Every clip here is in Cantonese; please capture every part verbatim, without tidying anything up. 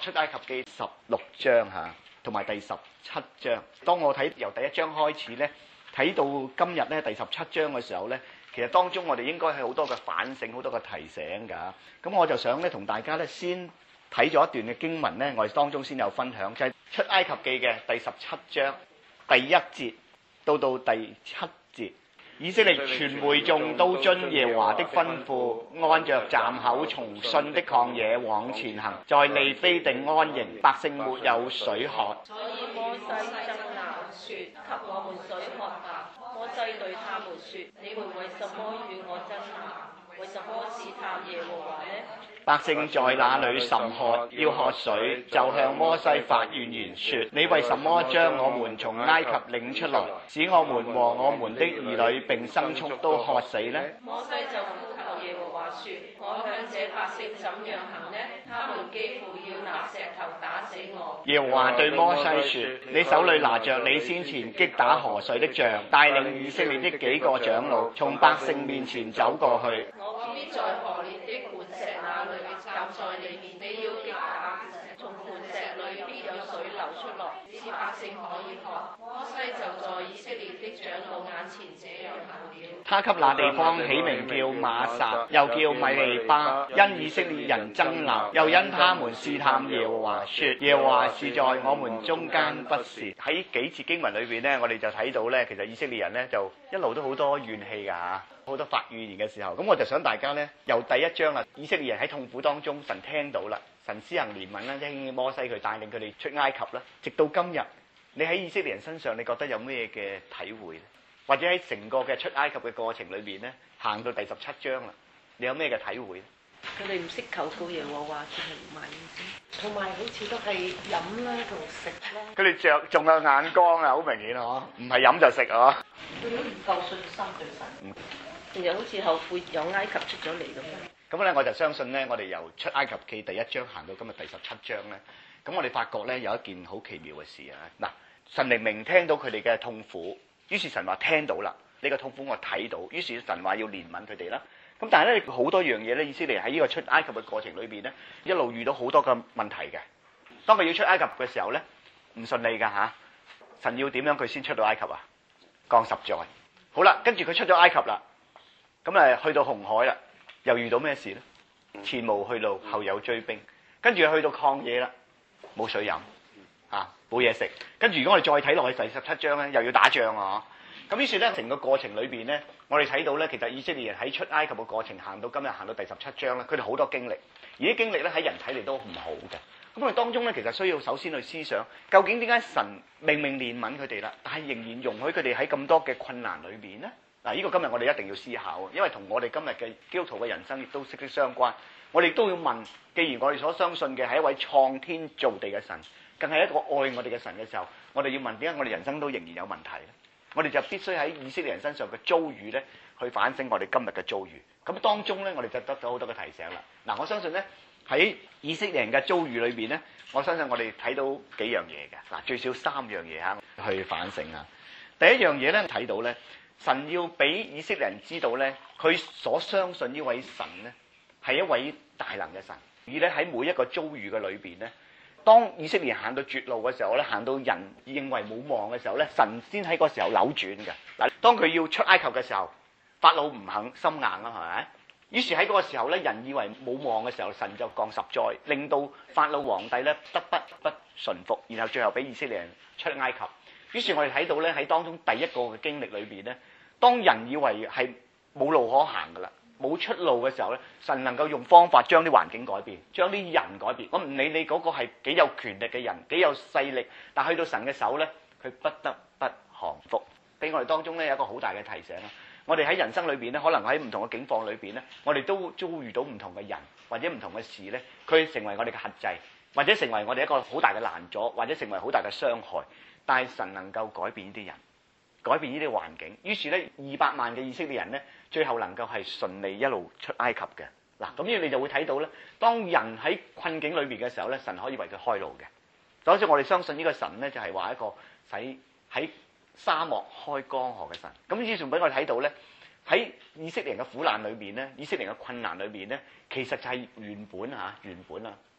出埃及記十六章嚇，同埋第十七章。當我睇由第一章開始咧，睇到今日咧第十七章嘅時候咧，其實當中我哋應該係好多嘅反省，好多嘅提醒㗎。咁我就想咧同大家咧先睇咗一段嘅經文咧，我哋當中先有分享，就係出埃及記嘅第十七章第一節到到第七節。以色列全會眾都遵耶和華的吩咐，按着站口從汛的曠野往前行，在利非定安營，百姓沒有水喝。 所以摩西爭鬧說：給我們水喝吧。摩西對他們說：你們為什麼與我爭鬧？為什麼試探耶和華呢？ 百姓在那裏甚渴，要喝水，就向摩西發怨言說：你為什麼將我們從埃及領出來，使我們和我們的兒女並牲畜都渴死呢？ 摩西就呼求耶和華說：我向這百姓怎樣行呢？他們幾乎要拿石頭打死我。 耶和華對摩西說：你手裏拿着你先前擊打河水的杖，帶領以色列的幾個長老從百姓面前走過去。 我必在河烈的磐石那裏站在你面，你要擊打，從磐石裏必有水流出來，使百姓可以喝。摩西就在以色列的長老眼前這樣行了。 他給那地方起名叫瑪撒，又叫米利巴，因以色列人爭鬧，又因他們試探耶和華，說耶和華是在我們中間不是。喺幾節經文裏邊呢，我哋就睇到呢，其實以色列人呢，就一路都好多怨氣㗎嚇。好多發語言嘅時候，咁我就想大家呢，由第一章啦，以色列人喺痛苦當中，神聽到啦，神施行憐憫啦，興起摩西佢帶領佢哋出埃及啦，直到今日，你喺以色列人身上，你覺得有咩嘅體會呢？或者喺成個嘅出埃及嘅過程裏邊呢，行到第十七章啦，你有咩嘅體會呢？ 佢哋唔識求告耶和華，淨係唔買啫， 同埋好似都係飲啦同食啦。 佢哋着仲有眼光啊，好明顯啊，唔係飲就食啊。 佢都唔夠信心對神。 成日好似後悔有埃及出咗嚟咁樣。 咁咧，我就相信咧，我哋由出埃及記第一章行到今日第十七章咧，咁我哋發覺咧有一件好奇妙嘅事啊！嗱，神明明聽到佢哋嘅痛苦，於是神話聽到啦，呢個痛苦我睇到，於是神話要憐憫佢哋啦。咁但係咧好多樣嘢咧，以色列喺呢個出埃及嘅過程裏邊咧，一路遇到好多嘅問題嘅。當佢要出埃及嘅時候咧，唔順利㗎嚇。神要點樣佢先出到埃及啊？降十災。好啦，跟住佢出咗埃及啦。咁誒去到紅海啦，又遇到咩事咧？前無去路，後有追兵，跟住去到曠野啦，冇水飲，啊冇嘢食。跟住如果我哋再睇落去第十七章咧，又要打仗啊！咁於是咧，成個過程裏邊咧，我哋睇到咧，其實以色列人喺出埃及嘅過程行到今日行到第十七章咧，佢哋好多經歷，而啲經歷咧喺人睇嚟都唔好嘅。咁我哋當中咧，其實需要首先去思想，究竟點解神明明憐憫佢哋啦，但係仍然容許佢哋喺咁多嘅困難裏邊咧？嗱，呢個今日我哋一定要思考，因為同我哋今日嘅基督徒嘅人生亦都息息相關。我哋都要問，既然我哋所相信嘅係一位創天造地嘅神，更係一個愛我哋嘅神嘅時候，我哋要問點解我哋人生都仍然有問題咧？我哋就必須喺以色列人身上嘅遭遇咧，去反省我哋今日嘅遭遇。咁當中咧，我哋就得到好多嘅提醒啦。嗱，我相信咧喺以色列人嘅遭遇裏邊咧，我相信我哋睇到幾樣嘢嘅。嗱，最少三樣嘢嚇去反省啊。第一樣嘢咧，睇到咧。神要俾以色列人知道咧，佢所相信呢位神咧係一位大能嘅神，而咧喺每一個遭遇嘅裏邊咧，當以色列人行到絕路嘅時候咧，行到人認為冇望嘅時候咧，神先喺個時候扭轉嘅。嗱，當佢要出埃及嘅時候，法老唔肯心硬啦，係咪？於是喺嗰個時候咧，人以為冇望嘅時候，神就降十災，令到法老皇帝咧得不不順服，然後最後俾以色列人出埃及。於是我哋睇到咧喺當中第一個嘅經歷裏邊咧。當人以為係冇路可行㗎啦，冇出路嘅時候咧，神能夠用方法將啲環境改變，將啲人改變。我唔理你嗰個係幾有權力嘅人，幾有勢力，但去到神嘅手咧，佢不得不降服。俾我哋當中咧有一個好大嘅提醒啦。我哋喺人生裏邊咧，可能喺唔同嘅境況裏邊咧，我哋都遭遇到唔同嘅人或者唔同嘅事咧，佢成為我哋嘅轄制，或者成為我哋一個好大嘅難阻，或者成為好大嘅傷害。但係神能夠改變呢啲人。改變呢啲環境，於是咧二百萬嘅以色列人咧，最後能夠係順利一路出埃及嘅。嗱，咁樣你就會睇到咧，當人喺困境裏邊嘅時候咧，神可以為佢開路嘅。就好似我哋相信呢個神咧，就係話一個使喺沙漠開江河嘅神。咁於是俾我哋睇到咧，喺以色列人嘅苦難裏邊咧，以色列人嘅困難裏邊咧，其實就係原本嚇原本啊，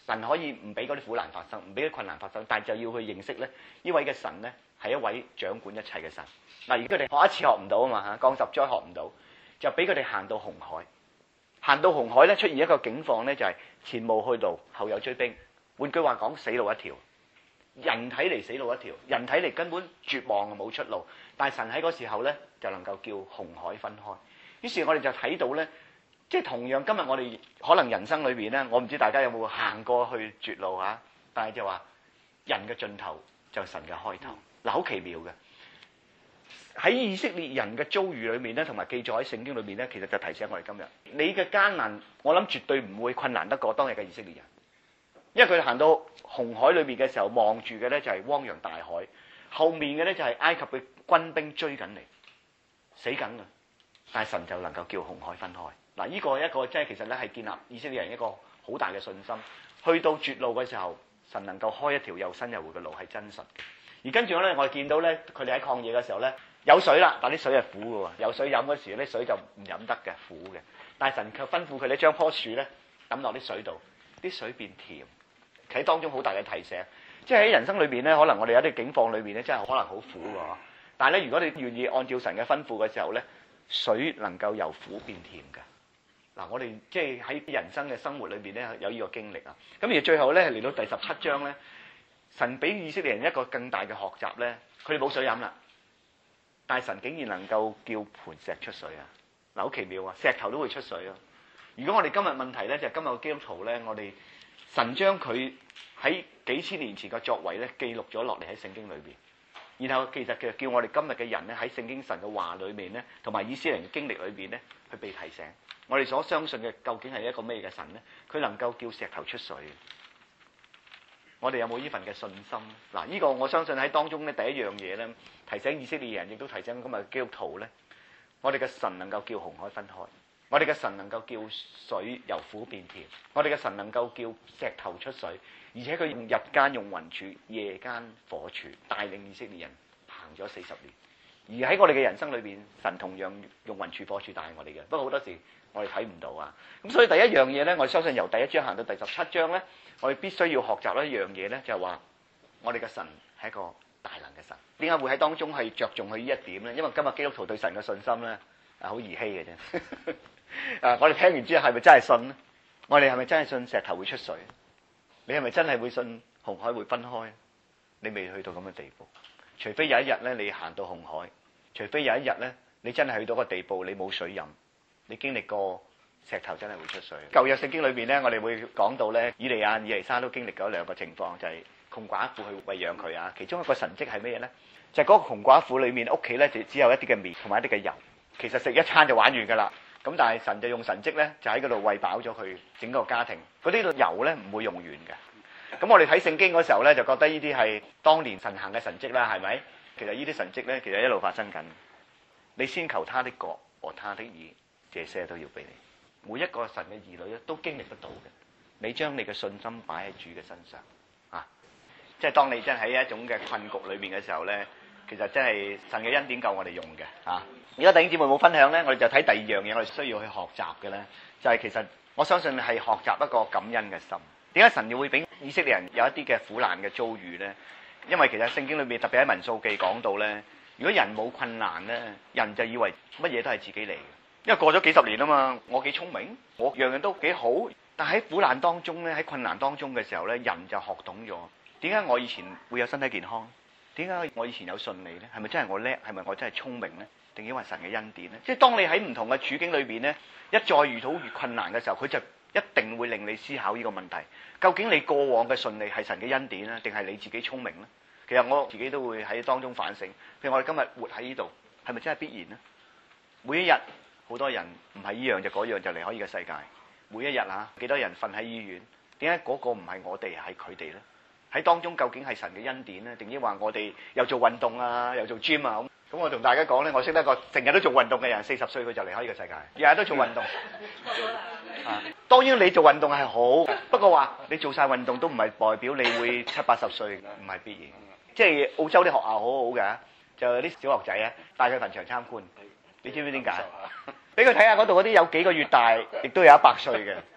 神可以唔俾嗰啲苦難發生，唔俾啲困難發生，但係就要去認識咧，呢位嘅神咧係一位掌管一切嘅神。嗱，如果佢哋學一次學唔到啊嘛嚇，降十災學唔到，就俾佢哋行到紅海，行到紅海咧出現一個境況咧，就係前無去路，後有追兵。換句話講，死路一條。人睇嚟死路一條，人睇嚟根本絕望啊，冇出路。但係神喺嗰時候咧，就能夠叫紅海分開。於是我哋就睇到咧，即係同樣今日我哋可能人生裏邊咧，我唔知大家有冇行過去絕路嚇，但係就話人嘅盡頭就神嘅開頭。嗱，好奇妙嘅。喺以色列人嘅遭遇裏面咧，同埋記載喺聖經裏面咧，其實就提醒我哋今日，你嘅艱難，我諗絕對唔會困難得過當日嘅以色列人。因為佢行到紅海裏面嘅時候，望住嘅咧就係汪洋大海，後面嘅咧就係埃及嘅軍兵追緊嚟，死緊啊！但係神就能夠叫紅海分開。嗱，呢個一個即係其實咧係建立以色列人一個好大嘅信心。去到絕路嘅時候，神能夠開一條又新又活嘅路係真實嘅。而跟住咧，我哋見到咧，佢哋喺曠野嘅時候咧，有水啦，但啲水係苦嘅喎。有水飲嗰時咧，水就唔飲得嘅，苦嘅。但係神卻吩咐佢哋將棵樹咧抌落啲水度，啲水變甜。喺當中好大嘅提醒，即係喺人生裏邊咧，可能我哋有啲境況裏邊咧，真係可能好苦嘅。但係咧，如果你願意按照神嘅吩咐嘅時候咧，水能夠由苦變甜嘅。嗱，我哋即係喺人生嘅生活裏邊咧，有呢個經歷啊。咁而最後咧，嚟到第十七章咧，神俾以色列人一個更大嘅學習咧，佢哋冇水飲啦，但係神竟然能夠叫磐石出水啊！嗱，好奇妙啊，石頭都會出水啊！如果我哋今日問題咧，就係今日嘅基督徒咧，我哋神將佢喺幾千年前嘅作為咧記錄咗落嚟喺聖經裏邊，然後其實其實叫我哋今日嘅人咧喺聖經神嘅話裏面咧，同埋以色列人嘅經歷裏邊咧，去被提醒，我哋所相信嘅究竟係一個咩嘅神咧？佢能夠叫石頭出水，我哋有冇呢份嘅信心？嗱，呢個我相信喺當中咧，第一樣嘢咧，提醒以色列人，亦都提醒今日嘅基督徒咧，我哋嘅神能夠叫紅海分開。我哋嘅神能夠叫水由苦變甜，我哋嘅神能夠叫石頭出水，而且佢用日間用雲柱，夜間火柱，帶領以色列人行咗四十年。而喺我哋嘅人生裏邊，神同樣用雲柱火柱帶我哋嘅。不過好多時我哋睇唔到啊。咁所以第一樣嘢咧，我相信由第一章行到第十七章咧，我哋必須要學習一樣嘢咧，就係話我哋嘅神係一個大能嘅神。點解會喺當中係着重佢呢一點咧？因為今日基督徒對神嘅信心咧係好兒戲嘅啫。啊！我哋聽完之後係咪真係信咧？我哋係咪真係信石頭會出水？你係咪真係會信紅海會分開？你未去到咁嘅地步，除非有一日咧，你行到紅海；除非有一日咧，你真係去到個地步，你冇水飲，你經歷過石頭真係會出水。舊約聖經裏邊咧，我哋會講到咧，以利亞、以利沙都經歷過兩個情況，就係、是、窮寡婦去餵養佢啊。其中一個神蹟係咩咧？就係、是、嗰個窮寡婦裏面屋企咧，就只有一啲嘅麵同埋一啲嘅油，其實食一餐就玩完㗎啦。咁但係神就用神蹟咧，就喺嗰度餵飽咗佢整個家庭。嗰啲油咧唔會用完嘅。咁我哋睇聖經嗰時候咧，就覺得呢啲係當年神行嘅神蹟啦，係咪？其實呢啲神蹟咧，其實一路發生緊。你先求他的國和他的義，這些都要俾你。每一個神嘅兒女咧，都經歷得到嘅。你將你嘅信心擺喺主嘅身上，啊！即係當你真係喺一種嘅困局裏面嘅時候咧，其實真係神嘅恩典夠我哋用嘅，啊！如果弟兄姊妹冇分享咧，我哋就睇第二樣嘢，我哋需要去學習嘅咧，就係其實我相信係學習一個感恩嘅心。點解神要會俾以色列人有一啲嘅苦難嘅遭遇咧？因為其實聖經裏面特別喺民數記講到咧，如果人冇困難咧，人就以為乜嘢都係自己嚟嘅。因為過咗幾十年啊嘛，我幾聰明，我樣樣都幾好。但喺苦難當中咧，喺困難當中嘅時候咧，人就學懂咗點解我以前會有身體健康？點解我以前有順利咧？係咪真係我叻？係咪我真係聰明咧？定因為神嘅恩典咧？即係當你喺唔同嘅處境裏邊咧，一再遇到越困難嘅時候，佢就一定會令你思考呢個問題：究竟你過往嘅順利係神嘅恩典咧，定係你自己聰明咧？其實我自己都會喺當中反省。譬如我哋今日活喺呢度，係咪真係必然咧？每一日好多人唔係依樣就嗰樣就離開呢個世界。每一日嚇幾多人瞓喺醫院？點解嗰個唔係我哋，係佢哋咧？喺當中究竟係神嘅恩典咧，定抑或我哋又做運動啊，又做 gym 啊？咁我同大家講咧，我識得個成日都做運動嘅人，四十歲佢就離開呢個世界，日日都做運動。啊，當然你做運動係好，不過話你做晒運動都唔係代表你會七八十歲，唔係必然。即係澳洲啲學校好好嘅，就有啲小學仔啊帶佢墳場參觀，你知唔知點解？俾佢睇下嗰度嗰啲有幾個月大，亦都有一百歲嘅。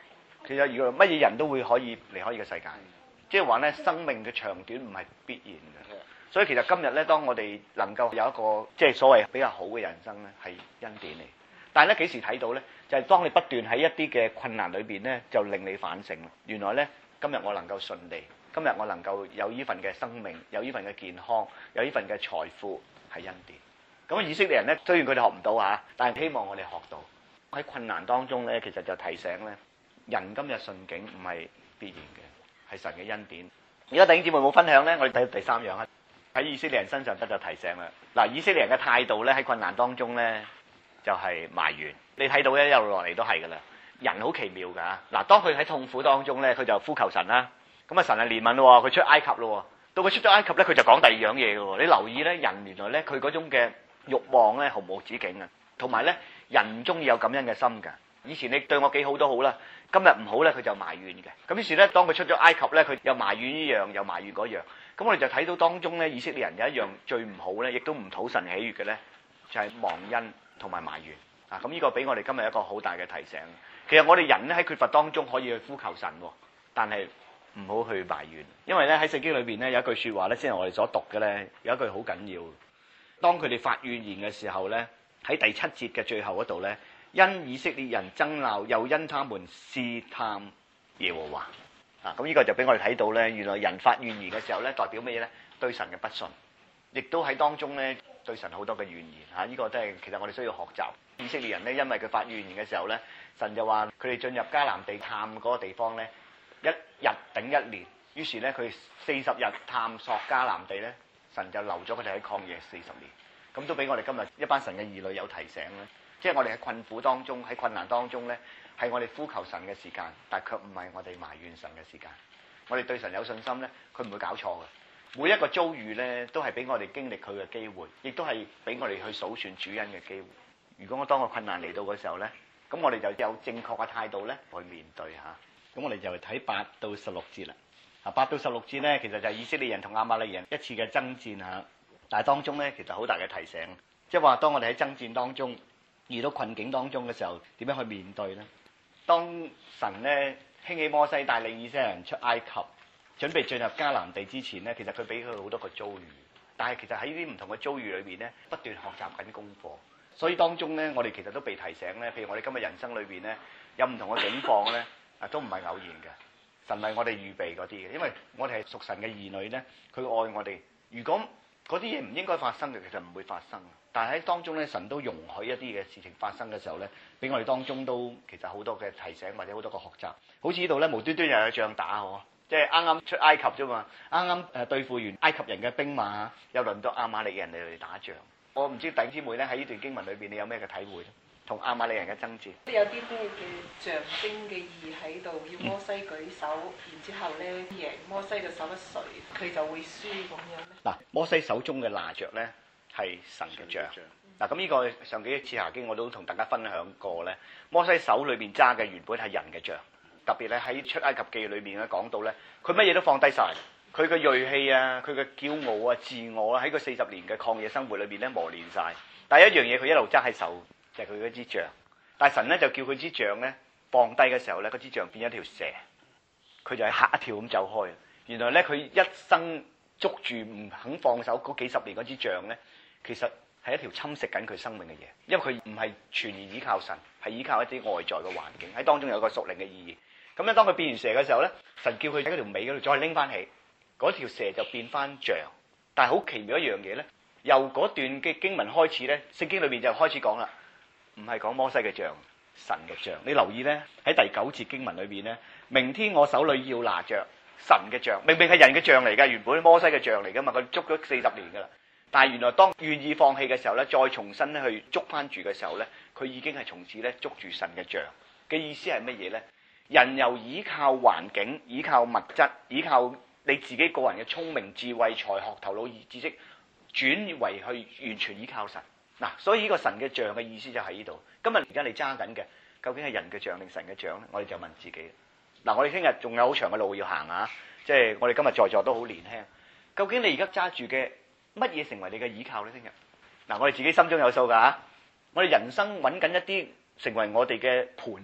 其實如果乜嘢人都會可以離開呢個世界，即係話咧生命嘅長短唔係必然嘅。所以其實今日咧，當我哋能夠有一個即係所謂比較好嘅人生咧，係恩典嚟。但係咧幾時睇到咧？就係、是、當你不斷喺一啲嘅困難裏邊咧，就令你反省啦。原來咧，今日我能夠順利，今日我能夠有呢份嘅生命，有呢份嘅健康，有呢份嘅財富，係恩典。咁以色列人咧，雖然佢哋學唔到嚇，但係希望我哋學到喺困難當中咧，其實就提醒咧，人今日順境唔係必然嘅，係神嘅恩典。而家弟兄姊妹冇分享咧，我哋睇到第三樣啊。喺以色列人身上得咗提醒啦。嗱，以色列人嘅態度咧，喺困難當中咧，就係埋怨。你睇到咧，一路落嚟都係噶啦。人好奇妙㗎。嗱，當佢喺痛苦當中咧，佢就呼求神啦。咁啊，神係憐憫咯，佢出埃及咯。到佢出咗埃及咧，佢就講第二樣嘢嘅喎。你留意咧，人原來咧，佢嗰種嘅慾望咧，毫無止境啊。同埋咧，人唔中意有感恩嘅心㗎。以前你對我幾好都好啦，今日唔好咧，佢就埋怨嘅。咁於是咧，當佢出咗埃及咧，佢又埋怨呢樣，又埋怨嗰樣。咁我哋就睇到當中咧，以色列人有一樣最唔好咧，亦都唔討神喜悅嘅咧，就係忘恩同埋埋怨啊！咁呢個俾我哋今日一個好大嘅提醒。其實我哋人咧喺缺乏當中可以去呼求神，但係唔好去埋怨，因為咧喺聖經裏邊咧有一句説話咧，先係我哋所讀嘅咧，有一句好緊要。當佢哋發怨言嘅時候咧，喺第七節嘅最後嗰度咧，因以色列人爭鬧，又因他們試探耶和華。啊！咁呢個就俾我哋睇到咧，原來人發怨言嘅時候咧，代表乜嘢咧？對神嘅不信，亦都喺當中咧對神好多嘅怨言嚇。呢個都係其實我哋需要學習。以色列人咧，因為佢發怨言嘅時候咧，神就話佢哋進入迦南地探嗰個地方咧，一日頂一年。於是咧，佢四十日探索迦南地咧，神就留咗佢哋喺曠野四十年。咁都俾我哋今日一班神嘅兒女有提醒咧，即係我哋喺困苦當中，喺困難當中咧。係我哋呼求神嘅時間，但係卻唔係我哋埋怨神嘅時間。我哋對神有信心咧，佢唔會搞錯嘅。每一個遭遇咧，都係俾我哋經歷佢嘅機會，亦都係俾我哋去數算主恩嘅機會。如果我當個困難嚟到嘅時候咧，咁我哋就有正確嘅態度咧去面對嚇。咁我哋就嚟睇八到十六節啦。啊，八到十六節咧，其實就係以色列人同亞瑪力人一次嘅爭戰嚇。但係當中咧，其實好大嘅提醒，即係話當我哋喺爭戰當中遇到困境當中嘅時候，點樣去面對咧？當神咧興起摩西帶領以色列人出埃及，準備進入迦南地之前咧，其實佢俾佢好多個遭遇。但係其實喺呢啲唔同嘅遭遇裏邊咧，不斷學習緊功課。所以當中咧，我哋其實都被提醒咧，譬如我哋今日人生裏邊咧，有唔同嘅境況咧，啊都唔係偶然嘅。神為我哋預備嗰啲嘅，因為我哋係屬神嘅兒女咧，佢愛我哋。如果嗰啲嘢唔應該發生嘅，其實唔會發生。但係喺當中咧，神都容許一啲嘅事情發生嘅時候咧，俾我哋當中都其實好多嘅提醒或者好多個學習。好似呢度咧，無端端又有仗打喎，即係啱啱出埃及啫嘛，啱啱誒對付完埃及人嘅兵馬，又輪到亞瑪力人嚟嚟打仗。我唔知弟兄姊妹咧喺呢段經文裏邊，你有咩嘅體會咧？同亞瑪力人嘅爭戰， 有啲咩嘅象徵嘅意喺度？要摩西舉手，嗯、然之後咧贏摩西嘅手一垂，佢就會輸咁樣咧。 嗱，摩西手中嘅拿著咧係神嘅杖。嗱，咁呢個上幾次查經我都同大家分享過咧。摩西手裏邊揸嘅原本係人嘅杖，特別咧喺出埃及記裏面咧講到咧，佢乜嘢都放低晒，佢嘅鋭氣啊，佢嘅驕傲啊、自我啊，喺個四十年嘅曠野生活裏邊咧磨練晒。但係一樣嘢佢一路揸喺手。就係佢嗰支杖，但係神咧就叫佢支杖咧放低嘅時候咧，嗰支杖變咗條蛇，佢就係嚇一跳咁走開。原來咧佢一生捉住唔肯放手嗰幾十年嗰支杖咧，其實係一條侵蝕緊佢生命嘅嘢，因為佢唔係全然依靠神，係依靠一啲外在嘅環境，喺當中有個屬靈嘅意義。咁咧當佢變完蛇嘅時候咧，神叫佢喺嗰條尾嗰度再拎翻起，嗰條蛇就變翻杖。但係好奇妙一樣嘢咧，由嗰段嘅經文開始咧，聖經裏邊就開始講啦。唔係講摩西嘅杖，神嘅杖。你留意咧喺第九節經文裏邊咧，明天我手裏要拿着神嘅杖，明明係人嘅杖嚟㗎，原本摩西嘅杖嚟㗎嘛，佢捉咗四十年㗎啦。但係原來當願意放棄嘅時候咧，再重新咧去捉翻住嘅時候咧，佢已經係從此咧捉住神嘅杖嘅意思係乜嘢咧？人由依靠環境、依靠物質、依靠你自己個人嘅聰明、智慧、才學、頭腦、知識，轉為去完全依靠神。嗱，所以呢個神嘅杖嘅意思就喺呢度。今日而家你揸緊嘅，究竟係人嘅杖定神嘅杖咧？我哋就問自己。嗱，我哋聽日仲有好長嘅路要行啊！即係我哋今日在座都好年輕，究竟你而家揸住嘅乜嘢成為你嘅依靠咧？聽日嗱，我哋自己心中有數㗎嚇。我哋人生揾緊一啲成為我哋嘅磐石，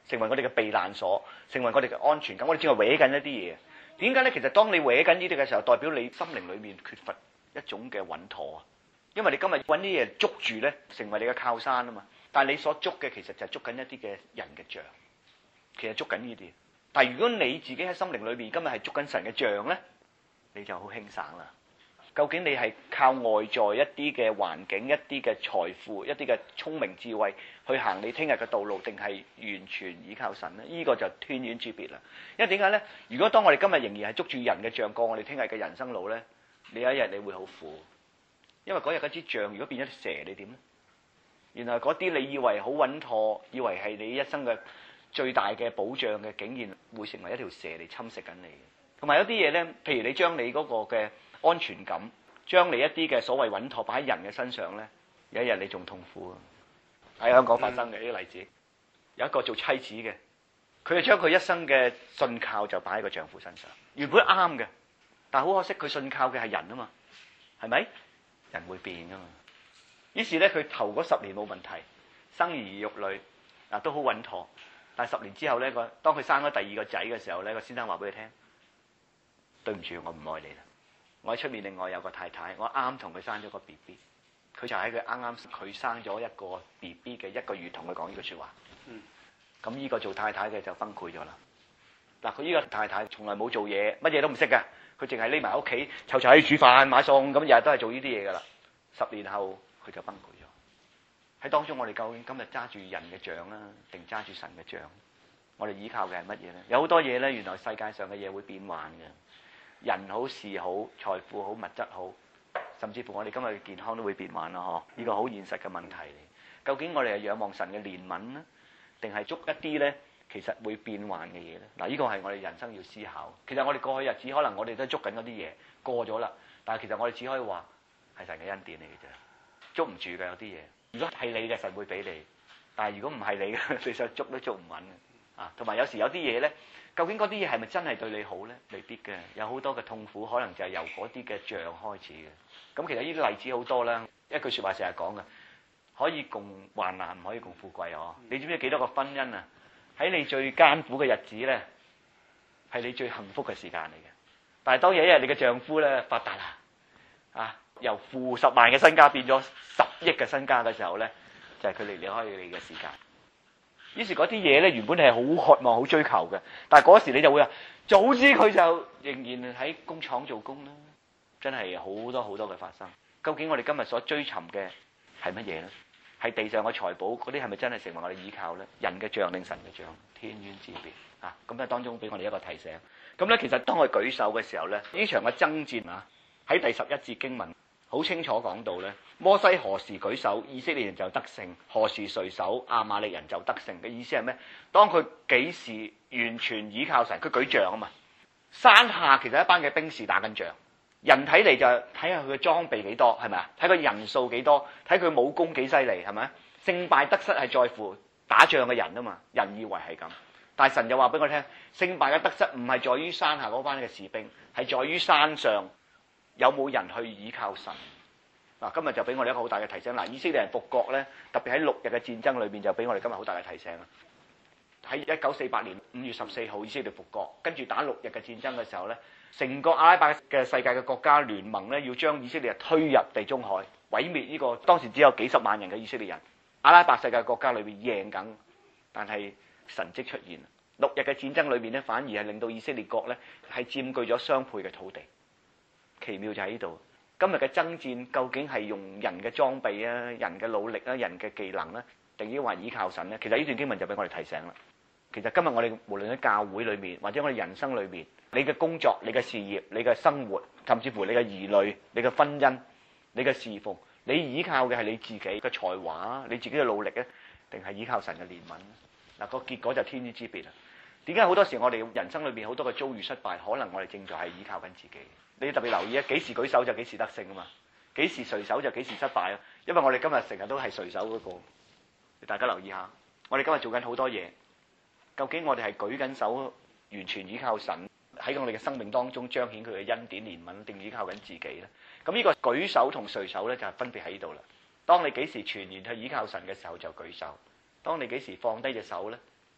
成為我哋嘅避難所，成為我哋嘅安全感。我哋只係搲緊一啲嘢。點解咧？其實當你搲緊呢啲嘅時候，代表你心靈裏面缺乏一種嘅穩妥啊。因為你今日揾啲嘢捉住咧，成為你嘅靠山啊嘛。但係你所捉嘅其實就係捉緊一啲嘅人嘅像，其實捉緊呢啲。但係如果你自己喺心靈裏面今日係捉緊神嘅像咧，你就好輕省啦。究竟你係靠外在一啲嘅環境、一啲嘅財富、一啲嘅聰明智慧去行你聽日嘅道路，定係完全依靠神咧？呢個就天淵之別啦。因為點解咧？如果當我哋今日仍然係捉住人嘅像過我哋聽日嘅人生路咧，你有一日你會好苦。因為嗰日嗰支杖如果變咗蛇，你點咧？原來嗰啲你以為好穩妥，以為係你一生嘅最大嘅保障嘅，竟然會成為一條蛇嚟侵蝕緊你。同埋有啲嘢咧，譬如你將你嗰個嘅安全感，將你一啲嘅所謂穩妥擺喺人嘅身上咧，有一日你仲痛苦啊！喺香港發生嘅呢個例子，有一個做妻子嘅，佢就將佢一生嘅信靠就擺喺個丈夫身上，原本啱嘅，但係好可惜佢信靠嘅係人啊嘛，係咪？人會變噶嘛。於是咧，佢頭嗰十年冇問題，生兒育女啊都好穩妥。但係十年之後咧，個當佢生咗第二個仔嘅時候咧，個先生話俾佢聽：對唔住，我唔愛你啦。我喺出面另外有個太太，我啱同佢生咗個 B B。佢就喺佢啱啱佢生咗一個 B B 嘅一個月同佢講呢句説話。嗯。咁呢個做太太嘅就崩潰咗啦。嗱，佢呢個太太從來冇做嘢，乜嘢都唔識㗎。佢淨係匿埋屋企湊仔煮飯買餸，咁日日都係做呢啲嘢㗎啦。十年後佢就崩潰咗。喺當中我哋究竟今日揸住人嘅杖啦，定揸住神嘅杖？我哋依靠嘅係乜嘢咧？有好多嘢咧，原來世界上嘅嘢會變幻嘅。人好事好，財富好，物質好，甚至乎我哋今日嘅健康都會變幻啦。嗬，呢個好現實嘅問題嚟。究竟我哋係仰望神嘅憐憫呢，定係捉一啲咧其實會變幻嘅嘢咧？嗱，呢個係我哋人生要思考。其實我哋過去日子可能我哋都捉緊嗰啲嘢過咗啦，但係其實我哋只可以話係神嘅恩典嚟嘅啫，捉唔住嘅有啲嘢。如果係你嘅，神會俾你；但係如果唔係你嘅，你想捉都捉唔穩嘅。啊，同埋有時有啲嘢咧，究竟嗰啲嘢係咪真係對你好咧？未必嘅，有好多嘅痛苦可能就係由嗰啲嘅杖開始嘅。咁其實呢啲例子好多啦。一句説話成日講嘅，可以共患難，唔可以共富貴哦。你知唔知幾多個婚姻啊？喺你最艱苦嘅日子咧，係你最幸福嘅時間嚟嘅。但係當有一日你嘅丈夫咧發達啦，啊，由負十萬嘅身家變咗十億嘅身家嘅時候咧，就係佢離離開你嘅時間。於是嗰啲嘢咧，原本係好渴望、好追求嘅，但係嗰時你就會話：早知佢就仍然喺工廠做工啦。真係好多好多嘅發生。究竟我哋今日所追尋嘅係乜嘢咧？係地上嘅財寶，嗰啲係咪真係成為我哋依靠咧？人嘅杖定神嘅杖，天淵之別啊！咁咧當中俾我哋一個提醒。咁咧其實當佢舉手嘅時候咧，呢場嘅爭戰啊，喺第十一節經文好清楚講到咧，摩西何時舉手，以色列人就得勝；何時垂手，亞瑪力人就得勝。嘅意思係咩？當佢幾時完全依靠神，佢舉杖啊嘛。山下其實一班嘅兵士打緊仗。人睇嚟就睇下佢嘅裝備幾多，係咪啊？睇佢人數幾多，睇佢武功幾犀利，係咪？勝敗得失係在乎打仗嘅人啊嘛。人以為係咁，但係神就話俾我聽，勝敗嘅得失唔係在於山下嗰班嘅士兵，係在於山上有冇人去倚靠神。嗱，今日就俾我哋一個好大嘅提醒。嗱，以色列人復國咧，特別喺六日嘅戰爭裏邊，就俾我哋今日好大嘅提醒啦。喺一九四八年五月十四號，以色列復國，跟住打六日嘅戰爭嘅時候咧。成個阿拉伯嘅世界嘅國家聯盟咧，要將以色列推入地中海，毀滅呢個當時只有幾十萬人嘅以色列人。阿拉伯世界國家裏邊贏緊，但係神蹟出現。六日嘅戰爭裏邊咧，反而係令到以色列國咧係佔據咗雙倍嘅土地。奇妙就喺呢度。今日嘅爭戰究竟係用人嘅裝備啊、人嘅努力啊、人嘅技能咧，定抑或倚靠神咧？其實呢段經文就俾我哋提醒啦。其實今日我哋無論喺教會裏面，或者我哋人生裏面，你嘅工作、你嘅事業、你嘅生活，甚至乎你嘅兒女、你嘅婚姻、你嘅侍奉，你依靠嘅係你自己嘅才華、你自己嘅努力咧，定係依靠神嘅憐憫咧？嗱，個結果就天淵之別啦。點解好多時我哋人生裏面好多嘅遭遇失敗，可能我哋正在係依靠緊自己。你特別留意啊，幾時舉手就幾時得勝啊嘛，幾時垂手就幾時失敗啊。因為我哋今日成日都係垂手嗰個，大家留意下，我哋今日做緊好多嘢。究竟我哋係舉緊手，完全依靠神喺我哋嘅生命當中彰顯佢嘅恩典憐憫，定依靠緊自己咧？咁呢個舉手同垂手咧就係分別喺呢度啦。當你幾時全然去依靠神嘅時候就舉手；當你幾時放低隻手咧，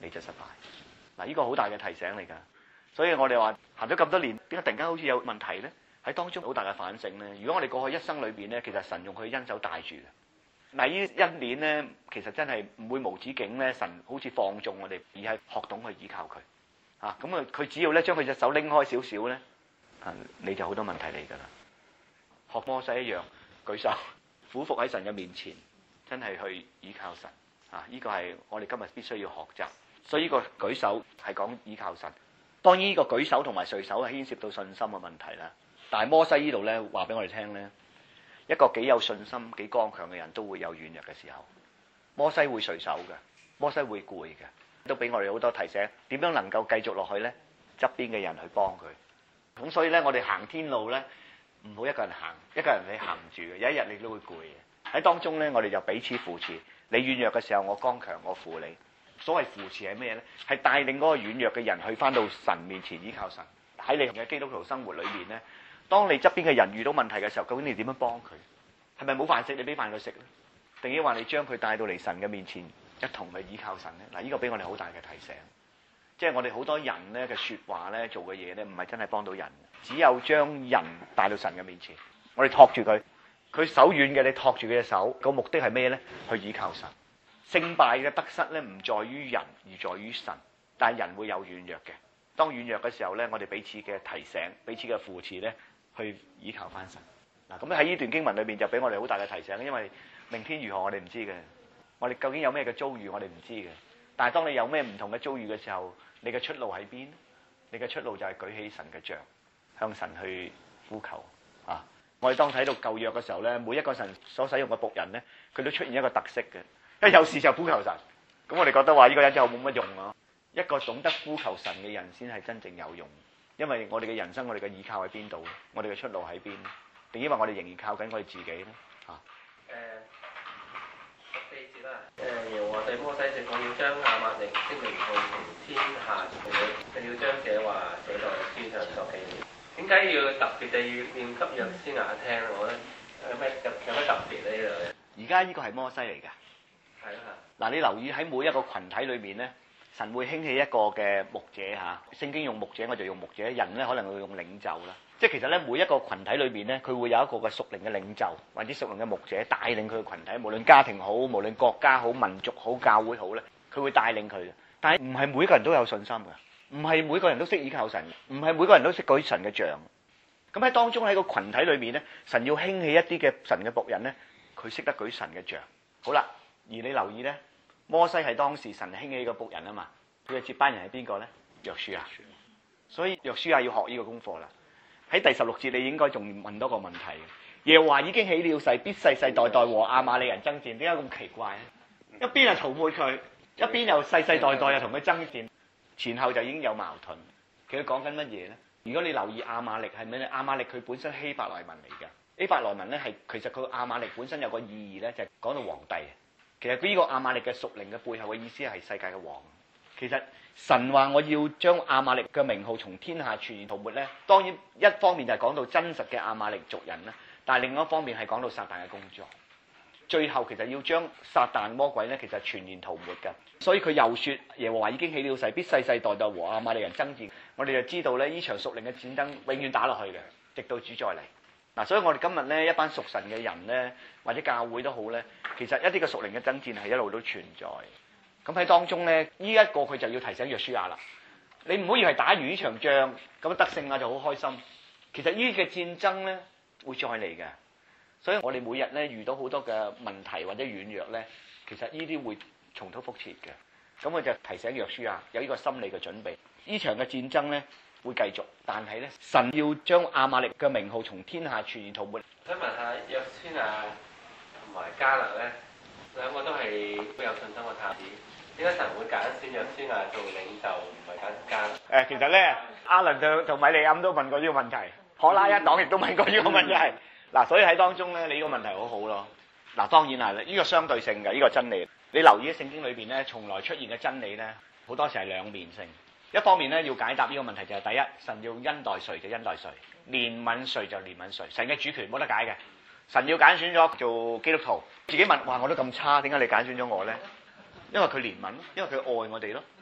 你就失敗。嗱，呢個好大嘅提醒嚟㗎。所以我哋話行咗咁多年，點解突然間好似有問題咧？喺當中好大嘅反省咧。如果我哋過去一生裏邊咧，其實神用佢恩手帶住嘅。嗱，呢恩典咧，其實真係唔會無止境咧。神好似放縱我哋，而係學懂去依靠佢。啊，咁啊，佢只要咧將佢隻手拎開少少咧，啊，你就好多問題嚟㗎啦。學摩西一樣，舉手，俯伏喺神嘅面前，真係去依靠神。啊，呢個係我哋今日必須要學習。所以呢個舉手係講依靠神。當然呢個舉手同埋垂手係牽涉到信心嘅問題啦。但係摩西呢度咧話俾我哋聽咧，一個幾有信心、幾剛強嘅人都會有軟弱嘅時候。摩西會垂手嘅，摩西會攰嘅，都俾我哋好多提醒。點樣能夠繼續落去咧？側邊嘅人去幫佢。咁所以咧，我哋行天路咧，唔好一個人行，一個人你行唔住嘅。有一日你都會攰嘅。喺當中咧，我哋就彼此扶持。你軟弱嘅時候，我剛強，我扶你。所謂扶持係咩咧？係帶領嗰個軟弱嘅人去翻到神面前依靠神。喺你嘅基督徒生活裏面咧，當你側邊嘅人遇到問題嘅時候，究竟你點樣幫佢？係咪冇飯食你俾飯佢食咧？定係話你將佢帶到嚟神嘅面前，一同去依靠神咧？嗱，呢個俾我哋好大嘅提醒。即係我哋好多人咧嘅説話咧，做嘅嘢咧，唔係真係幫到人。只有將人帶到神嘅面前，我哋托住佢，佢手軟嘅，你托住佢隻手，個目的係咩咧？去依靠神。勝敗嘅得失咧，唔在於人，而在於神。但係人會有軟弱嘅。當軟弱嘅時候咧，我哋彼此嘅提醒、彼此嘅扶持咧，去依靠翻神。嗱，咁喺呢段經文裏邊就俾我哋好大嘅提醒，因為明天如何我哋唔知嘅，我哋究竟有咩嘅遭遇我哋唔知嘅。但係當你有咩唔同嘅遭遇嘅時候，你嘅出路喺邊？你嘅出路就係舉起神嘅杖，向神去呼求啊！我哋當睇到舊約嘅時候咧，每一個神所使用嘅僕人咧，佢都出現一個特色嘅。一有事就呼求神，咁我哋覺得話呢個人就冇乜用咯。一個懂得呼求神嘅人先係真正有用，因為我哋嘅人生，我哋嘅依靠喺邊度？我哋嘅出路喺邊？定因為我哋仍然靠緊我哋自己咧？嚇、 誒十四節啦，誒耶和華對摩西説：我要將亞瑪力的名號從天下除去，並要將這話寫在書上作紀念。點解要特別地念給約書亞聽？我覺得有咩有有咩特別咧？呢度而家呢個係摩西嚟㗎。 係啦。 嗱，你留意喺每一個群體裏面咧，神會興起一個嘅牧者嚇。聖經用牧者，我就用牧者。人咧可能會用領袖啦。即係其實咧，每一個群體裏邊咧，佢會有一個嘅屬靈嘅領袖或者屬靈嘅牧者帶領佢嘅群體，無論家庭好，無論國家好、民族好、教會好咧，佢會帶領佢嘅。但係唔係每個人都有信心㗎，唔係每個人都識依靠神，唔係每個人都識舉神嘅杖。咁喺當中喺個群體裏面咧，神要興起一啲嘅神嘅僕人咧，佢識得舉神嘅杖。好啦，而你留意咧，摩西係當時神興起嘅僕人啊嘛，佢嘅接班人係邊個咧？約書亞。所以約書亞要學呢個功課啦。喺第十六節，你應該仲問多個問題。耶和華已經起了誓，必世世代代和亞瑪利人爭戰。點解咁奇怪咧？一邊又塗抹佢，一邊又世世代代又同佢爭戰，前後就已經有矛盾。其實講緊乜嘢咧？如果你留意亞瑪力係咩咧？亞瑪力佢本身希伯來文嚟嘅。希伯來文咧係其實佢亞瑪力本身有個意義咧，就係講到皇帝。其實呢個亞瑪力嘅屬靈嘅背後嘅意思係世界嘅王。其實神話我要將亞瑪力嘅名號從天下全然塗抹咧，當然一方面就係講到真實嘅亞瑪力族人啦，但係另一方面係講到撒旦嘅工作。最後其實要將撒旦魔鬼咧，其實全然塗抹嘅。所以佢又説耶和華已經起了誓，必世世代代和亞瑪力人爭戰。我哋就知道咧，呢場屬靈嘅戰爭永遠打落去嘅，直到主再嚟。嗱，所以我哋今日咧一班屬神嘅人咧，或者教會都好咧，其實一啲嘅屬靈嘅爭戰係一路都存在。咁喺當中咧，呢一個佢就要提醒約書亞啦。你唔好以為打完呢場仗咁得勝啊就好開心。其實呢啲嘅戰爭咧會再嚟嘅。所以我哋每日咧遇到好多嘅問題或者軟弱咧，其實呢啲會重蹈覆轍嘅。咁我就提醒約書亞有呢個心理嘅準備。呢場嘅戰爭咧會繼續，但係咧神要將亞瑪力嘅名號從天下全然塗抹。 想問下約書亞同埋迦勒咧，兩個都係好有信心嘅探子。點解神會揀選約書亞做領袖，唔係揀迦勒？ 誒，其實咧，亞倫同同米利暗都問過呢個問題，可拉一黨亦都問過呢個問題。嗱，所以喺當中咧，你呢個問題好好咯。嗱，當然係呢個相對性嘅呢個真理。你留意喺聖經裏邊咧，從來出現嘅真理咧，好多時係兩面性。一方面咧，要解答呢個問題就係第一，神要恩待誰就恩待誰，憐憫誰就憐憫誰，神嘅主權冇得解嘅。神要揀選咗做基督徒，自己問：哇，我都咁差，點解你揀選咗我咧？因為佢憐憫，因為佢愛我哋咯。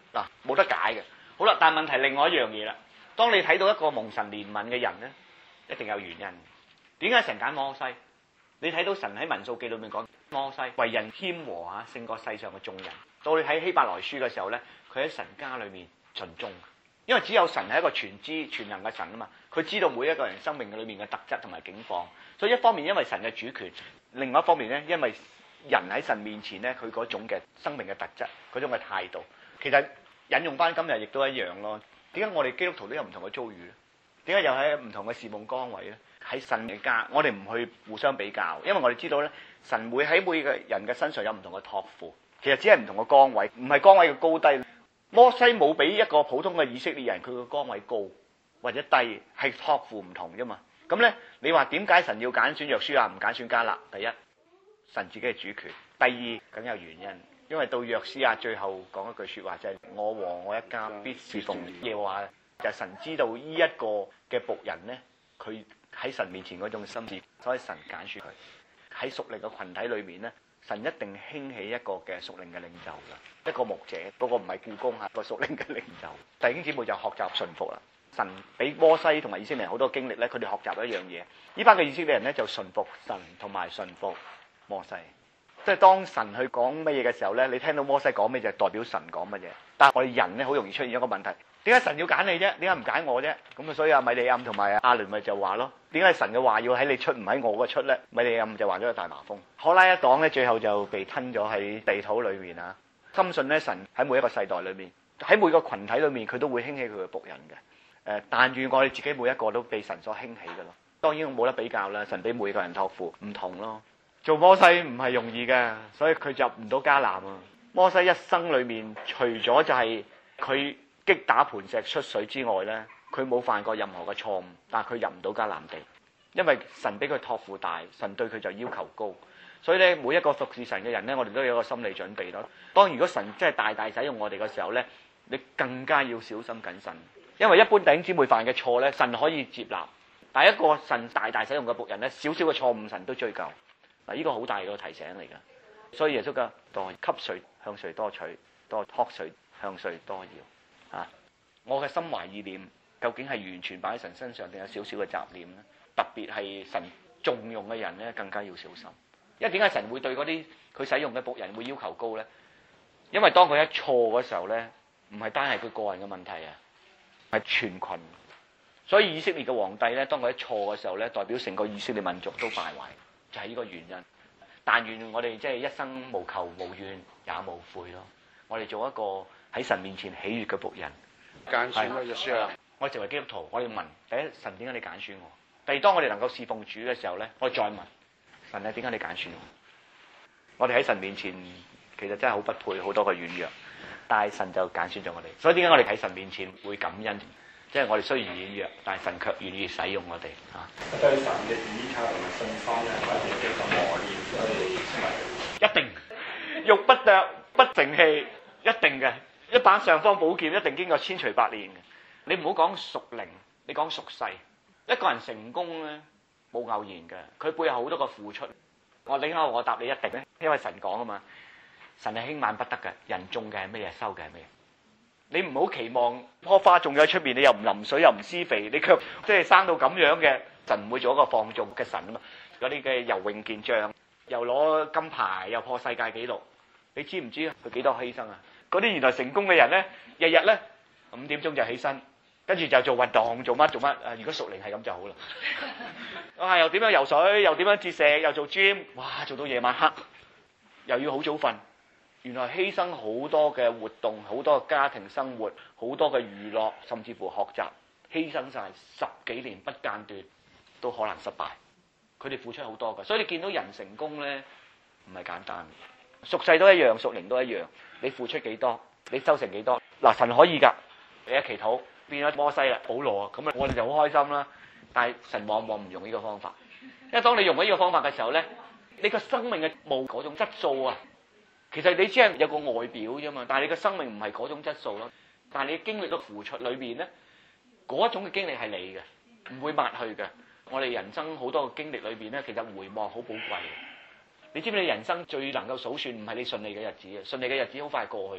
嗱，冇得解嘅。好啦，但係問題另外一樣嘢啦。當你睇到一個蒙神憐憫嘅人咧，一定有原因。點解神揀摩西？你睇到神喺民數記裏面講摩西為人謙和嚇，勝過世上嘅眾人。到你睇希伯來書嘅時候咧，佢喺神家裏面盡忠，因為只有神係一個全知全能嘅神啊嘛，佢知道每一個人生命裏面嘅特質同埋境況。所以一方面因為神嘅主權，另外一方面咧，因為人喺神面前咧，佢嗰種嘅生命嘅特質，嗰種嘅態度，其實引用翻今日亦都一樣咯。點解我哋基督徒都有唔同嘅遭遇咧？點解又喺唔同嘅侍奉崗位咧？喺神嘅家，我哋唔去互相比較，因為我哋知道咧，神會喺每個人嘅身上有唔同嘅託付，其實只係唔同嘅崗位，唔係崗位嘅高低。摩西冇比一個普通嘅以色列人佢嘅崗位高或者低，係託付唔同啫嘛。咁咧，你話點解神要揀選約書亞，唔揀選迦勒？第一，神自己嘅主權；第二，梗有原因，因為到約書亞最後講一句説話就係、是：我和我一家必侍奉耶和華。就係、是、神知道呢一個嘅僕人咧，佢喺神面前嗰種心志，所以神揀選佢喺屬靈嘅群體裏面咧，神一定興起一個嘅屬靈嘅領袖㗎，一個牧者，嗰、那個唔係僱工嚇，個屬靈嘅領袖。弟兄姊妹就學習順服啦。神俾摩西同埋以色列人好多經歷咧，佢哋學習一樣嘢。呢班嘅以色列人咧就順服神同埋順服摩西。即係當神去講乜嘢嘅時候咧，你聽到摩西講咩就係代表神講乜嘢。但係我哋人咧好容易出現一個問題。點解神要揀你啫？點解唔揀我啫？咁啊，所以阿米利暗同埋阿倫咪就話咯，點解神嘅話要喺你出，唔喺我嘅出咧？米利暗就話咗個大麻風。可拉一黨咧，最後就被吞咗喺地土裏面啊！深信咧，神喺每一個世代裏面，喺每個群體裏面，佢都會興起佢嘅僕人嘅。誒，但願我哋自己每一個都被神所興起嘅咯。當然冇得比較啦，神俾每個人託付唔同咯。做摩西唔係容易嘅，所以佢入唔到迦南啊！摩西一生裏面，除咗就係佢擊打磐石出水之外咧，佢冇犯過任何嘅錯誤，但係佢入唔到迦南地，因為神俾佢託付大，神對佢就要求高，所以咧每一個服侍神嘅人咧，我哋都有一個心理準備咯。當如果神真係大大使用我哋嘅時候咧，你更加要小心謹慎，因為一般弟兄姊妹犯嘅錯咧，神可以接納，但係一個神大大使用嘅僕人咧，少少嘅錯誤神都追究。嗱，呢個好大嘅提醒嚟㗎，所以耶穌講：多給誰向誰多取，多託誰向誰多要。啊！我嘅心懷意念究竟係完全擺喺神身上，定有少少嘅雜念咧？特別係神重用嘅人咧，更加要小心。因為點解神會對嗰啲佢使用嘅僕人會要求高咧？因為當佢一錯嘅時候咧，唔係單係佢個人嘅問題啊，係全群。所以以色列嘅皇帝咧，當佢一錯嘅時候咧，代表成個以色列民族都敗壞，就係呢個原因。但願我哋即係一生無求無怨也無悔咯。我哋做一個喺神面前喜悅嘅僕人， 揀選嘅約書亞。 我哋成為基督徒，我哋要問：第一，神點解你揀選我？第二，當我哋能夠侍奉主嘅時候咧，我哋再問神啊，點解你揀選我？我哋喺神面前其實真係好不配，好多嘅軟弱，但係神就揀選咗我哋。所以點解我哋喺神面前會感恩？即係我哋雖然軟弱，但係神卻願意使用我哋嚇。 對神嘅倚靠同埋信心咧，係一定嘅磨練，所以一定玉不琢不成器，一定嘅。一把尚方寶劍一定經過千錘百煉嘅。你唔好講屬靈，你講屬世。一個人成功咧冇偶然嘅，佢背後好多個付出。我你啱我答你一定咧，因為神講啊嘛，神係輕慢不得嘅，人種嘅係咩嘢，收嘅係咩嘢。你唔好期望棵花種咗喺出邊，你又唔淋水又唔施肥，你卻即係生到咁樣嘅，神唔會做一個放縱嘅神啊嘛。嗰啲嘅游泳健將又攞金牌又破世界紀錄，你知唔知佢幾多犧牲啊？嗰啲原來成功嘅人咧，日日咧五點鐘就起身，跟住就做運動，做乜做乜啊！如果屬靈係咁就好啦。哇！又點樣游水，又點樣節食，又做 gym， 哇！做到夜晚黑，又要好早瞓。原來犧牲好多嘅活動，好多嘅家庭生活，好多嘅娛樂，甚至乎學習，犧牲晒十幾年不間斷，都可能失敗。佢哋付出好多㗎，所以你見到人成功咧，唔係簡單。屬世都一樣，屬靈都一樣。你付出幾多，你收成幾多。嗱，神可以㗎，你一祈禱變咗摩西啦、保羅啊，咁啊，我哋就好開心啦。但係神往往唔用呢個方法，因為當你用咗呢個方法嘅時候咧，你個生命嘅冇嗰種質素啊。其實你只係有個外表啫嘛，但係你個生命唔係嗰種質素咯。但係你經歷咗付出裏邊咧，嗰一種嘅經歷係你嘅，唔會抹去嘅。我哋人生好多嘅經歷裏邊咧，其實回望好寶貴。你知唔知你人生最能夠數算唔係你順利嘅日子啊？順利嘅日子好快過去，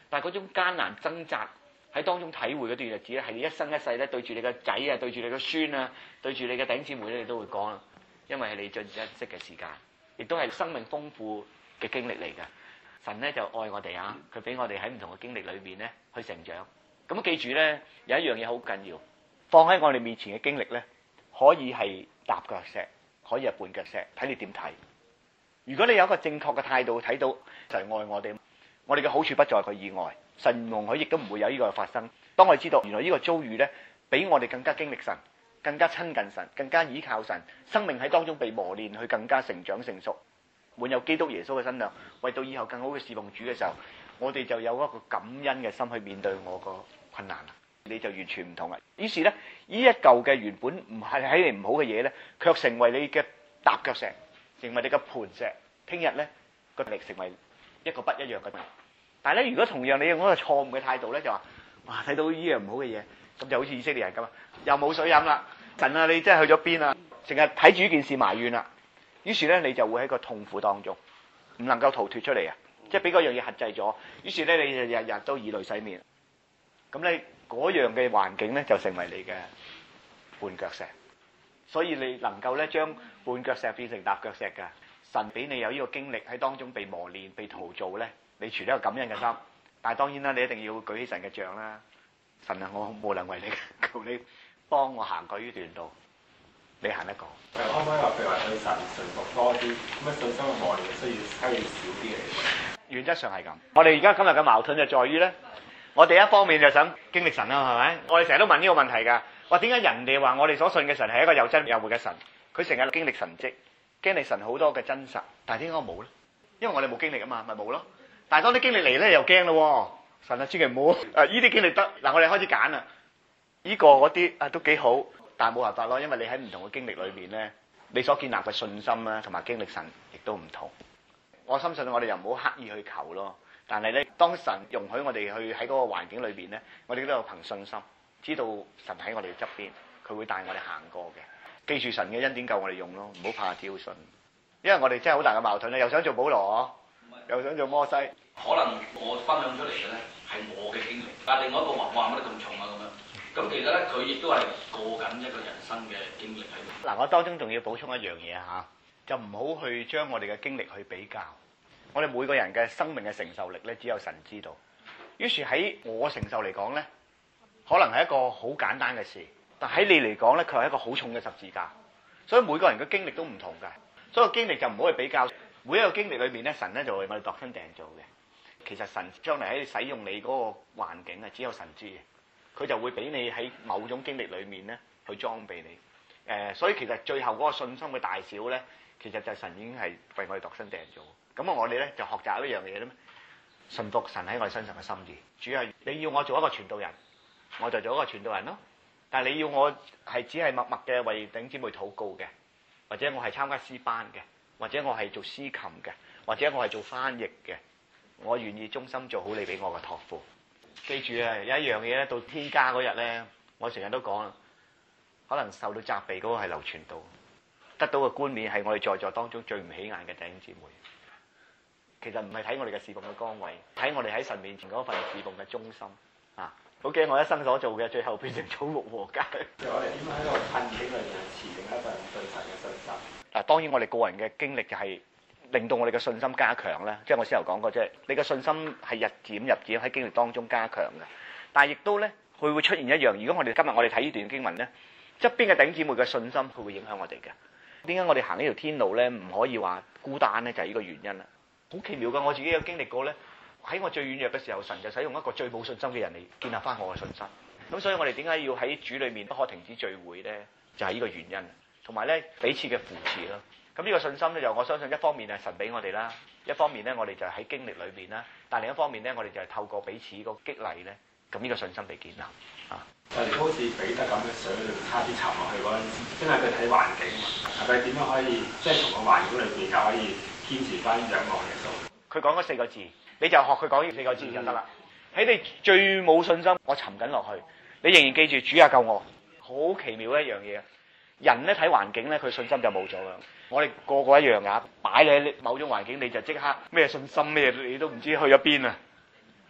但係嗰種艱難掙扎喺當中體會嗰段日子咧，係你一生一世咧對住你個仔啊，對住你個孫啊，對住你嘅弟兄姊妹咧，你都會講啦，因為係你最珍惜嘅時間，亦都係生命豐富嘅經歷嚟㗎。神咧就愛我哋啊，佢俾我哋喺唔同嘅經歷裏面咧去成長。咁記住咧，有一樣嘢好緊要，放喺我哋面前嘅經歷咧，可以係踏腳石，可以係絆腳石，睇你點睇。如果你有一個正確嘅態度，睇到神愛我哋，我哋嘅好處不在佢以外，神容許亦都唔會有呢個發生。當我哋知道原來呢個遭遇咧，比我哋更加經歷神，更加親近神，更加倚靠神，生命喺當中被磨練，去更加成長成熟，滿有基督耶穌嘅身量，為到以後更好嘅侍奉主嘅時候，我哋就有一個感恩嘅心去面對我個困難啦。你就完全唔同啦。於是咧，呢一嚿嘅原本唔係喺你唔好嘅嘢咧，卻成為你嘅踏腳石，成為你嘅磐石。聽日咧個力成為一個不一樣嘅命。但係咧，如果同樣你用一個錯誤嘅態度咧，就話哇睇到呢樣唔好嘅嘢，咁就好似以色列人咁啊，又冇水飲啦，神啊你真係去咗邊啊？成日睇住呢件事埋怨啦。於是咧，你就會喺個痛苦當中，唔能夠逃脫出嚟啊！即係俾嗰樣嘢轄制咗。於是咧，你就日日都以淚洗面。咁你嗰樣嘅環境咧，就成為你嘅絆腳石。所以你能夠咧將絆腳石變成踏腳石㗎。神俾你有呢個經歷喺當中被磨練、被陶造咧，你存一個感恩嘅心。但係當然啦，你一定要舉起神嘅杖啦。神啊，我無能為力，求你幫我行過呢段路。你行得過？ 誒，可唔可以話譬如話對神信服多啲，咁啊信心嘅磨練需要需要少啲嚟？ 原則上係咁。我哋而家今日嘅矛盾就在於咧，我哋一方面就想經歷神啦，係咪？我哋成日都問呢個問題㗎。話點解人哋話我哋所信嘅神係一個又真又活嘅神？佢成日經歷神蹟，經歷神好多嘅真實，但係點解我冇咧？因為我哋冇經歷啊嘛，咪冇咯。但係當啲經歷嚟咧，又驚咯。神啊，千祈唔好誒！呢啲經歷得嗱，我哋開始揀啦。呢個嗰啲啊都幾好。但係冇辦法咯，因為你喺唔同嘅經歷裏邊咧，你所建立嘅信心啦，同埋經歷神亦都唔同。我深信我哋又唔好刻意去求咯。但係咧，當神容許我哋去喺嗰個環境裏邊咧，我哋都有憑信心，知道神喺我哋側邊，佢會帶我哋行過嘅。記住神嘅恩典夠我哋用咯，唔好怕挑信。因為我哋真係好大嘅矛盾咧，又想做保羅，又想做摩西。 可能我分享出嚟嘅咧係我嘅經歷，但係另外一個話哇乜咁重啊咁樣。咁其實咧，佢亦都係過緊一個人生嘅經歷喺度。 嗱，我當中仲要補充一樣嘢嚇，就唔好去將我哋嘅經歷去比較。我哋每個人嘅生命嘅承受力咧，只有神知道。於是喺我承受嚟講咧，可能係一個好簡單嘅事，但喺你嚟講咧，佢係一個好重嘅十字架。所以每個人嘅經歷都唔同㗎，所以經歷就唔好去比較。每一個經歷裏面咧，神咧就為我哋度身訂造嘅。其實神將來喺使用你嗰個環境啊，只有神知嘅。佢就會俾你喺某種經歷裏面咧，去裝備你。誒、呃，所以其實最後嗰個信心嘅大小咧，其實就係神已經係為我哋度身訂造。咁啊，我哋咧就學習一樣嘢咧，順服神喺我哋身上嘅心意。主要係你要我做一個傳道人，我就做一個傳道人咯。但係你要我係只係默默嘅為弟兄姊妹禱告嘅，或者我係參加詩班嘅，或者我係做司琴嘅，或者我係做翻譯嘅，我願意忠心做好你俾我嘅託付。記住啊，有一樣嘢咧，到天家嗰日咧，我成日都講啦，可能受到責備嗰個係劉傳道，得到嘅冠冕係我哋在座當中最唔起眼嘅弟兄姊妹。其實唔係睇我哋嘅侍奉嘅崗位，睇我哋喺神面前嗰份侍奉嘅忠心啊！好驚我一生所做嘅，最後變成草木禾稭。 即係我哋點樣喺個困境裏面持定一份對神嘅信心？ 嗱，當然我哋個人嘅經歷就係令到我哋嘅信心加強啦。即係我先頭講過，即係你嘅信心係日漸日漸喺經歷當中加強嘅。但係亦都咧，佢會出現一樣。如果我哋今日我哋睇呢段經文咧，側邊嘅弟兄姊妹嘅信心，佢會影響我哋嘅。點解我哋行呢條天路咧，唔可以話孤單咧？就係呢個原因啦。好奇妙㗎！我自己有經歷過咧，喺我最軟弱嘅時候，神就使用一個最冇信心嘅人嚟建立翻我嘅信心。咁所以我哋點解要喺主裏面不可停止聚會咧？就係呢個原因。同埋咧，彼此嘅扶持咯。咁呢個信心咧，就我相信一方面係神俾我哋啦，一方面咧我哋就喺經歷裏面啦。但另一方面咧，我哋就係透過彼此個激勵咧，咁呢個信心被建立啊。 就係好似彼得咁嘅水裏差啲沉落去嗰陣時，因為佢睇環境嘛，係咪點樣可以即係同個環境裏邊又可以堅持翻仰望耶穌？佢講嗰四個字，你就學佢講呢四個字就得啦。喺、嗯、你最冇信心，我沉緊落去，你仍然記住主啊救我，好奇妙一樣嘢。人咧睇環境咧，佢信心就冇咗啦。我哋個個一樣噶，擺你喺某種環境，你就即刻咩信心咩，你都唔知去咗邊啊！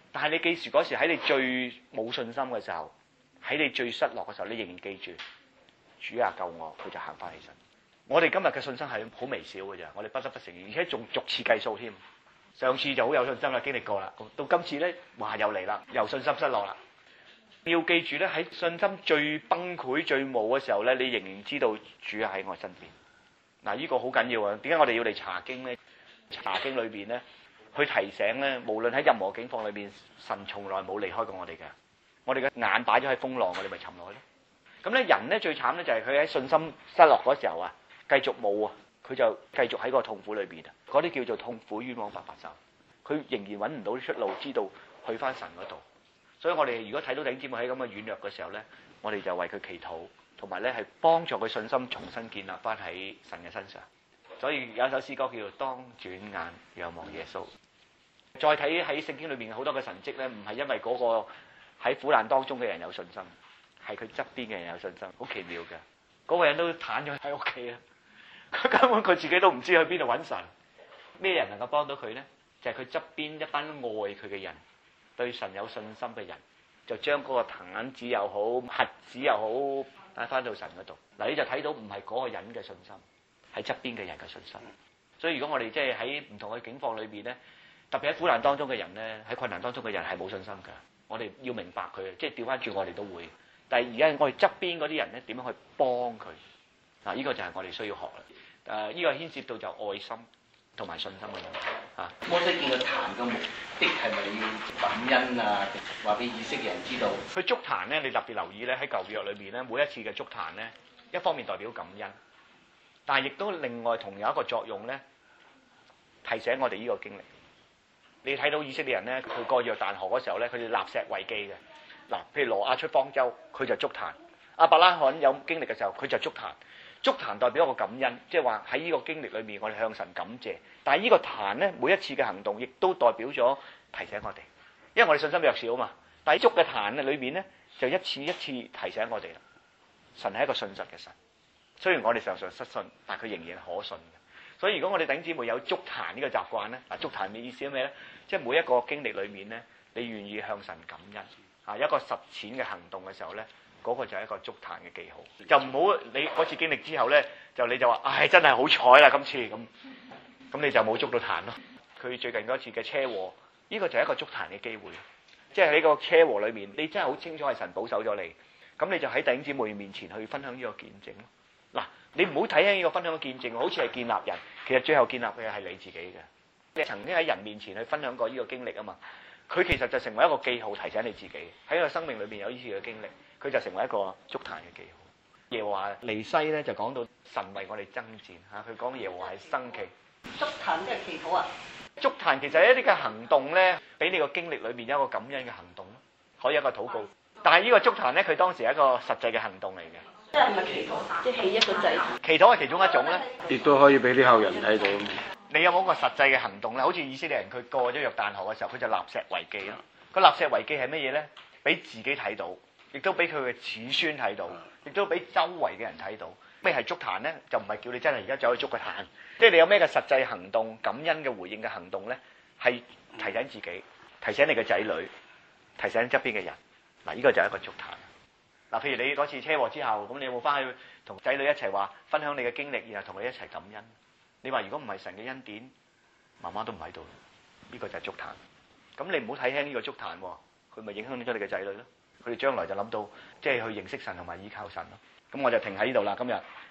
但係你記住嗰時喺你最冇信心嘅時候，喺你最失落嘅時候，你仍然記住主啊救我，佢就行翻起身。我哋今日嘅信心係好微小嘅啫，我哋不得不承認，而且仲逐次計數添。上次就好有信心啦，經歷過啦，到今次咧，哇又嚟啦，又信心失落啦。要記住咧，喺信心最崩潰、最冇嘅時候咧，你仍然知道主喺我身邊。嗱，呢個好緊要啊！點解我哋要嚟查經咧？查經裏邊咧，去提醒咧，無論喺任何境況裏邊，神從來冇離開過我哋嘅。我哋嘅眼擺咗喺風浪，我哋咪沉落去咯。咁咧，人咧最慘咧就係佢喺信心失落嗰時候啊，繼續冇啊，佢就繼續喺個痛苦裏邊啊。嗰啲叫做痛苦冤枉白白受，佢仍然揾唔到出路，知道去翻神嗰度。所以我哋如果睇到弟兄姊妹喺咁嘅軟弱嘅時候咧，我哋就為佢祈禱，同埋咧係幫助佢信心重新建立翻喺神嘅身上。所以有一首詩歌叫做《當轉眼仰望耶穌》。再睇喺聖經裏面好多嘅神蹟咧，唔係因為嗰個喺苦難當中嘅人有信心，係佢側邊嘅人有信心，好奇妙嘅。嗰、那個人都癱咗喺屋企啊，佢根本佢自己都唔知去邊度揾神。咩人能夠幫到佢呢？就係佢側邊一班愛佢嘅人，對神有信心嘅人，就將嗰個癱子又好、瞎子又好帶翻到神嗰度。嗱，你就睇到唔係嗰個人嘅信心，係側邊嘅人嘅信心。所以如果我哋即係喺唔同嘅境況裏邊咧，特別喺苦難當中嘅人咧，喺困難當中嘅人係冇信心㗎。我哋要明白佢，即係調翻轉我哋都會。但係而家我哋側邊嗰啲人咧，點樣去幫佢？嗱，呢個就係我哋需要學啦。誒、呃，呢、這個牽涉到就愛心同埋信心嘅問題啊。 摩西見佢壇嘅目的係咪要感恩啊？話俾以色列人知道。 佢築壇咧，你特別留意咧，喺舊約裏邊咧，每一次嘅築壇咧，一方面代表感恩，但係亦都另外同有一個作用咧，提醒我哋呢個經歷。你睇到以色列人咧，佢過約旦河嗰時候咧，佢哋立石為記嘅。嗱，譬如挪亞出方舟，佢就築壇；亞伯拉罕有經歷嘅時候，佢就築壇。築壇代表一個感恩，即係話喺呢個經歷裏面，我哋向神感謝。但係呢個壇咧，每一次嘅行動，亦都代表咗提醒我哋，因為我哋信心弱小啊嘛。但係築嘅壇咧裏面咧，就一次一次提醒我哋啦。神係一個信實嘅神，雖然我哋常常失信，但係佢仍然可信嘅。所以如果我哋弟兄姊妹有築壇呢個習慣咧，嗱，築壇嘅意思係咩咧？即係每一個經歷裏面咧，你願意向神感恩啊，一個實踐嘅行動嘅時候咧。嗰個就係一個築壇嘅記號，就唔好你嗰次經歷之後咧，就你就話，唉、哎，真係好彩啦，今次咁，咁你就冇築到壇咯。佢最近嗰次嘅車禍，呢、這個就係一個築壇嘅機會，即係喺個車禍裏面，你真係好清楚係神保守咗你，咁你就喺弟兄姊妹面前去分享呢個見證咯。嗱，你唔好睇輕呢個分享嘅見證，好似係建立人，其實最後建立嘅係你自己嘅。你曾經喺人面前去分享過呢個經歷啊嘛，佢其實就成為一個記號，提醒你自己喺個生命裏邊有呢次嘅經歷。佢就成為一個築壇嘅記號。耶和華尼西咧就講到神為我哋爭戰嚇，佢講耶和華係生旗。 築壇即係祈禱啊！ 築壇其實係一啲嘅行動咧，俾你個經歷裏面有一個感恩嘅行動咯，可以一個禱告。但係呢個築壇咧，佢當時係一個實際嘅行動嚟嘅。 即係唔係祈禱，即係起一個祭壇。 祈禱係其中一種咧， 亦都可以俾啲後人睇到。 你有冇一個實際嘅行動咧？好似以色列人佢過咗約旦河嘅時候，佢就立石為記咯。個立石為記係乜嘢咧？俾自己睇到。亦都俾佢嘅子孫睇到，亦都俾周圍嘅人睇到。咩係築壇咧？就唔係叫你真係而家走去築個壇，即係你有咩嘅實際行動、感恩嘅回應嘅行動咧，係提醒自己、提醒你嘅仔女、提醒側邊嘅人。嗱，呢個就係一個築壇。嗱，譬如你嗰次車禍之後，咁你有冇翻去同仔女一齊話分享你嘅經歷，然後同你一齊感恩？你話如果唔係神嘅恩典，媽媽都唔喺度，呢個就係築壇。咁你唔好睇輕呢個築壇喎，佢咪影響咗你嘅仔女咯。佢哋將來就諗到，即係去認識神同埋依靠神咯。咁我就停喺呢度啦，今日。